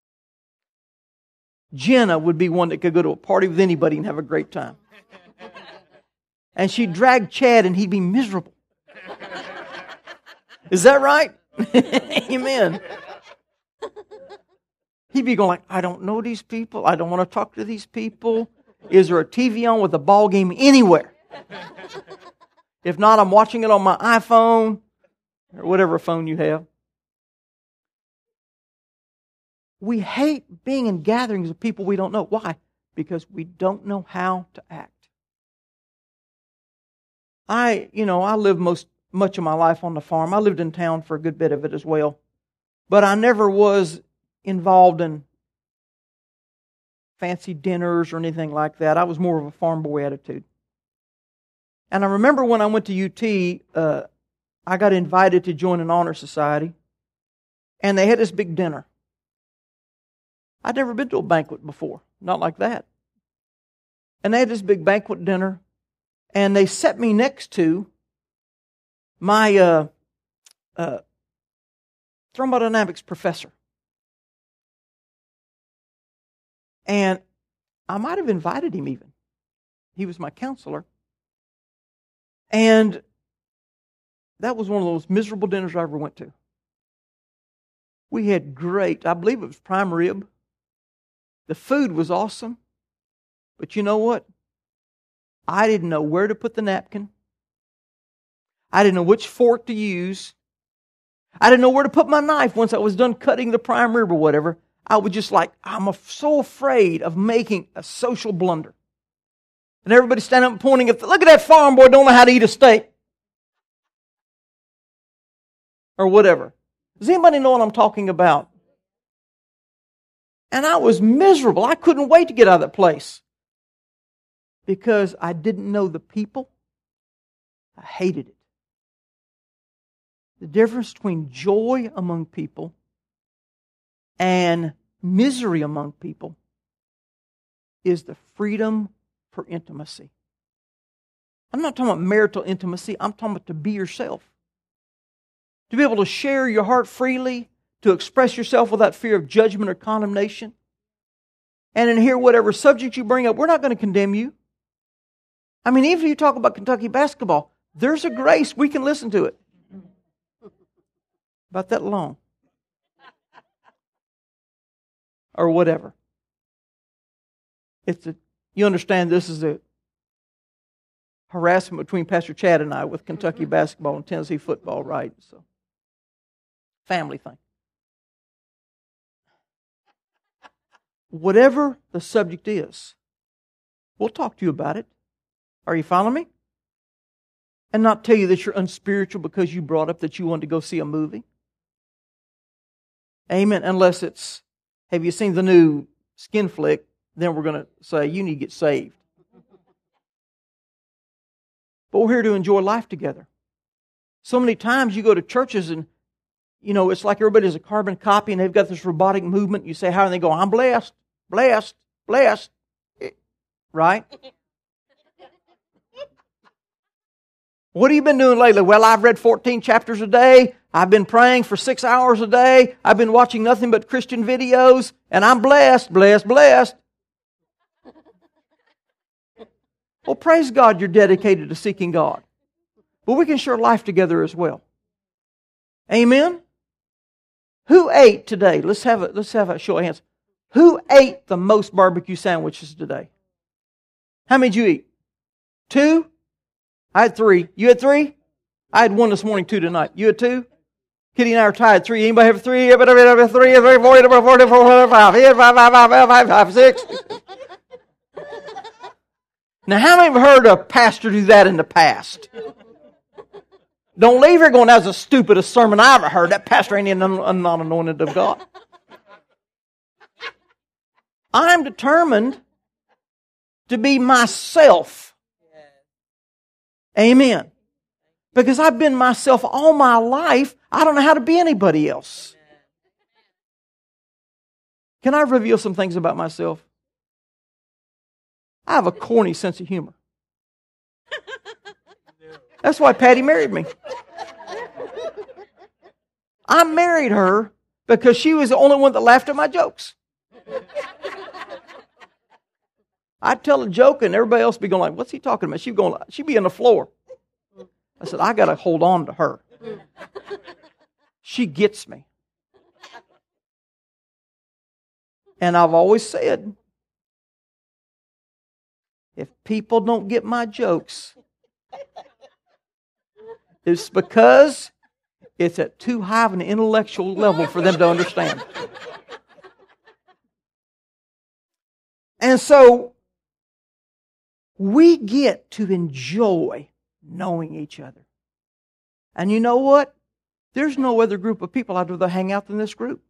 Jenna would be one that could go to a party with anybody and have a great time. And she'd drag Chad and he'd be miserable. Is that right? Amen. He'd be going like, I don't know these people. I don't want to talk to these people. Is there a T V on with a ball game anywhere? If not, I'm watching it on my iPhone or whatever phone you have. We hate being in gatherings of people we don't know. Why? Because we don't know how to act. I, you know, I lived most much of my life on the farm. I lived in town for a good bit of it as well. But I never was involved in fancy dinners or anything like that. I was more of a farm boy attitude. And I remember when I went to U T, uh, I got invited to join an honor society. And they had this big dinner. I'd never been to a banquet before. Not like that. And they had this big banquet dinner. And they set me next to my uh, uh, thermodynamics professor. And I might have invited him even. He was my counselor. And that was one of those miserable dinners I ever went to. We had great, I believe it was prime rib. The food was awesome. But you know what? I didn't know where to put the napkin. I didn't know which fork to use. I didn't know where to put my knife once I was done cutting the prime rib or whatever. I was just like, I'm so afraid of making a social blunder. And everybody standing up and pointing at, look at that farm boy, don't know how to eat a steak. Or whatever. Does anybody know what I'm talking about? And I was miserable. I couldn't wait to get out of that place. Because I didn't know the people. I hated it. The difference between joy among people and misery among people is the freedom for intimacy. I'm not talking about marital intimacy. I'm talking about to be yourself. To be able to share your heart freely, to express yourself without fear of judgment or condemnation. And in here, whatever subject you bring up, we're not going to condemn you. I mean, even if you talk about Kentucky basketball, there's a grace. We can listen to it. About that long. Or whatever. It's a, you understand this is a harassment between Pastor Chad and I with Kentucky basketball and Tennessee football, right? So, family thing. Whatever the subject is, we'll talk to you about it. Are you following me? And not tell you that you're unspiritual because you brought up that you wanted to go see a movie. Amen. Unless it's, have you seen the new skin flick? Then we're going to say, you need to get saved. But we're here to enjoy life together. So many times you go to churches and, you know, it's like everybody's a carbon copy and they've got this robotic movement. You say, how? And they go, I'm blessed, blessed, blessed. Right? What have you been doing lately? Well, I've read fourteen chapters a day. I've been praying for six hours a day. I've been watching nothing but Christian videos. And I'm blessed, blessed, blessed. Well, praise God you're dedicated to seeking God. But we can share life together as well. Amen? Who ate today? Let's have a, let's have a show of hands. Who ate the most barbecue sandwiches today? How many did you eat? Two? I had three. You had three? I had one this morning, two tonight. You had two? Kitty and I are tied. Three. Anybody have three? Everybody have three? Three, four, four, four, four, five. Five, five, five, five, five, five, six. Now, how many have heard a pastor do that in the past? Don't leave here going, that's the stupidest sermon I ever heard. That pastor ain't even un- not anointed of God. I'm determined to be myself. Amen. Because I've been myself all my life. I don't know how to be anybody else. Can I reveal some things about myself? I have a corny sense of humor. That's why Patty married me. I married her because she was the only one that laughed at my jokes. I'd tell a joke and everybody else would be going like, what's he talking about? She'd, going, she'd be on the floor. I said, I got to hold on to her. She gets me. And I've always said, if people don't get my jokes, it's because it's at too high of an intellectual level for them to understand. And so, we get to enjoy knowing each other. And you know what? There's no other group of people I'd rather hang out than this group.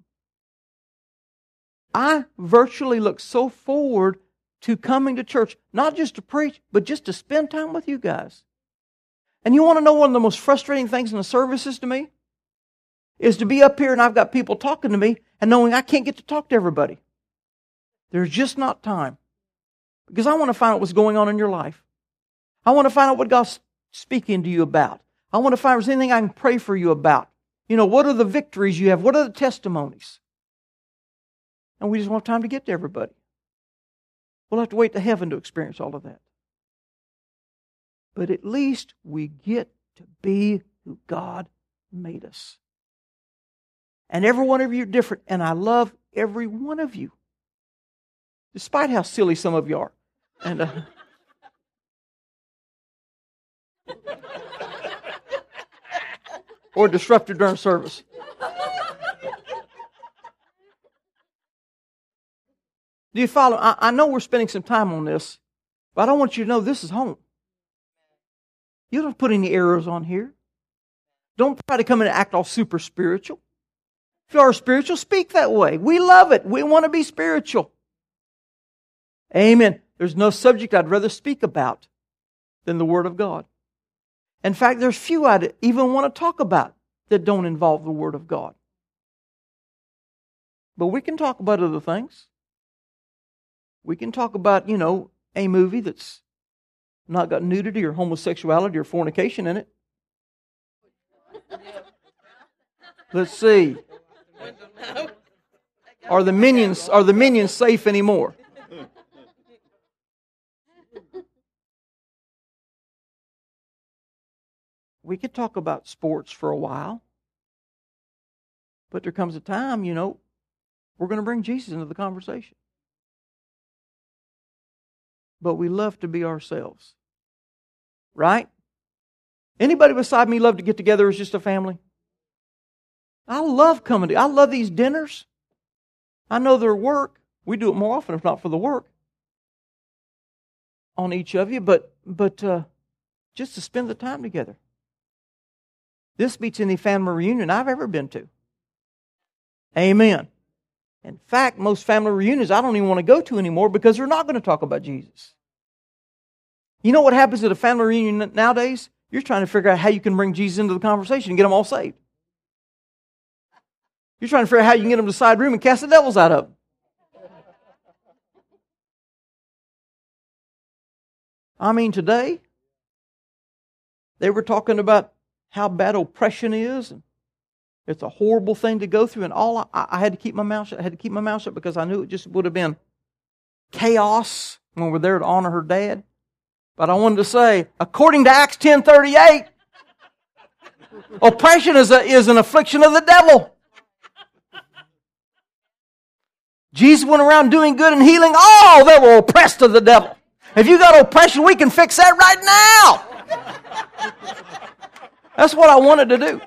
I virtually look so forward to coming to church, not just to preach, but just to spend time with you guys. And you want to know one of the most frustrating things in the services to me? Is to be up here and I've got people talking to me and knowing I can't get to talk to everybody. There's just not time. Because I want to find out what's going on in your life. I want to find out what God's speaking to you about. I want to find out if there's anything I can pray for you about. You know, what are the victories you have? What are the testimonies? And we just won't have time to get to everybody. We'll have to wait to heaven to experience all of that. But at least we get to be who God made us. And every one of you are different, and I love every one of you. Despite how silly some of you are. And uh, or disrupted during service. Do you follow? I, I know we're spending some time on this, but I don't want you to know this is home. You don't put any arrows on here. Don't try to come in and act all super spiritual. If you are spiritual, speak that way. We love it. We want to be spiritual. Amen. There's no subject I'd rather speak about than the Word of God. In fact, there's few I'd even want to talk about that don't involve the Word of God. But we can talk about other things. We can talk about, you know, a movie that's not got nudity or homosexuality or fornication in it. Let's see. Are the minions, are the minions safe anymore? We could talk about sports for a while. But there comes a time, you know, we're going to bring Jesus into the conversation. But we love to be ourselves. Right? Anybody beside me love to get together as just a family? I love coming to, I love these dinners. I know their work. We do it more often, if not for the work, on each of you, but but uh, just to spend the time together. This beats any family reunion I've ever been to. Amen. In fact, most family reunions I don't even want to go to anymore because they're not going to talk about Jesus. You know what happens at a family reunion nowadays? You're trying to figure out how you can bring Jesus into the conversation and get them all saved. You're trying to figure out how you can get them to the side room and cast the devils out of them. I mean, today, they were talking about how bad oppression is, and it's a horrible thing to go through, and all I, I had to keep my mouth shut. I had to keep my mouth shut because I knew it just would have been chaos when we're there to honor her dad. But I wanted to say, according to Acts ten thirty-eight, oppression is, a, is an affliction of the devil. Jesus went around doing good and healing all that were oppressed of the devil. If you got oppression, we can fix that right now. That's what I wanted to do.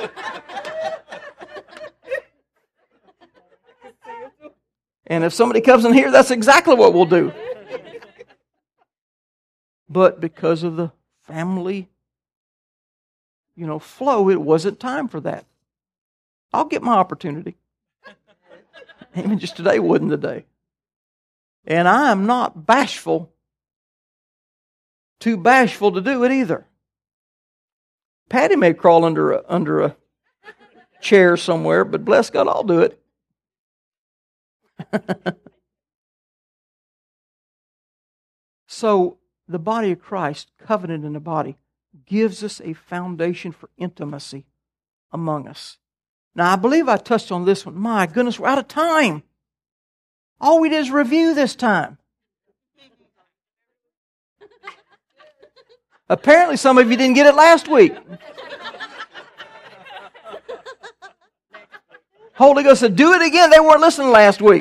And if somebody comes in here, that's exactly what we'll do. But because of the family you know, flow. It wasn't time for that. I'll get my opportunity. Even just today wasn't the day. And I am not bashful, too bashful to do it either. Patty may crawl under a, under a chair somewhere, but bless God, I'll do it. So, the body of Christ, covenant in the body, gives us a foundation for intimacy among us. Now, I believe I touched on this one. My goodness, we're out of time. All we did is review this time. Apparently, some of you didn't get it last week. Holy Ghost said, do it again. They weren't listening last week.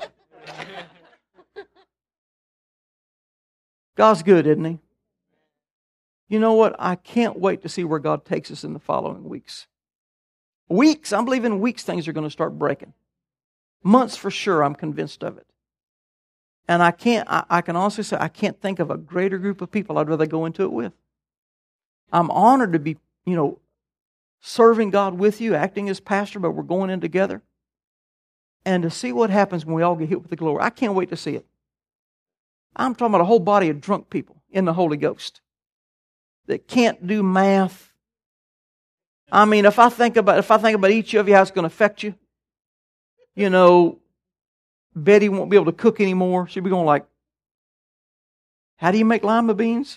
God's good, isn't He? You know what? I can't wait to see where God takes us in the following weeks. Weeks, I believe in weeks things are going to start breaking. Months for sure, I'm convinced of it. And I can't, I, I can honestly say, I can't think of a greater group of people I'd rather go into it with. I'm honored to be, you know, serving God with you, acting as pastor, but we're going in together. And to see what happens when we all get hit with the glory. I can't wait to see it. I'm talking about a whole body of drunk people in the Holy Ghost that can't do math. I mean, if I think about if I think about each of you, how it's going to affect you, you know, Betty won't be able to cook anymore. She'll be going like, how do you make lima beans?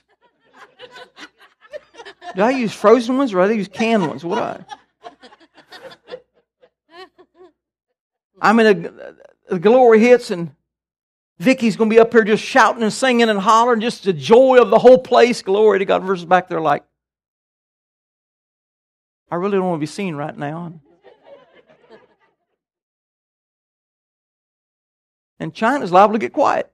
Do I use frozen ones or do I use canned ones? What do I? I mean, the glory hits and Vicky's going to be up here just shouting and singing and hollering, just the joy of the whole place. Glory to God. Versus back there like, I really don't want to be seen right now. And China's liable to get quiet.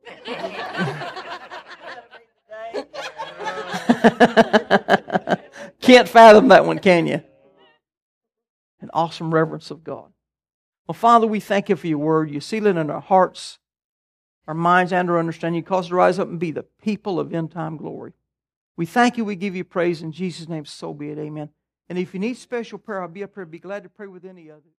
Can't fathom that one, can you? An awesome reverence of God. Well, Father, we thank You for Your word. You seal it in our hearts, our minds, and our understanding. You cause us to rise up and be the people of end-time glory. We thank You. We give You praise. In Jesus' name, so be it. Amen. And if you need special prayer, I'll be up here. I'd be glad to pray with any of you.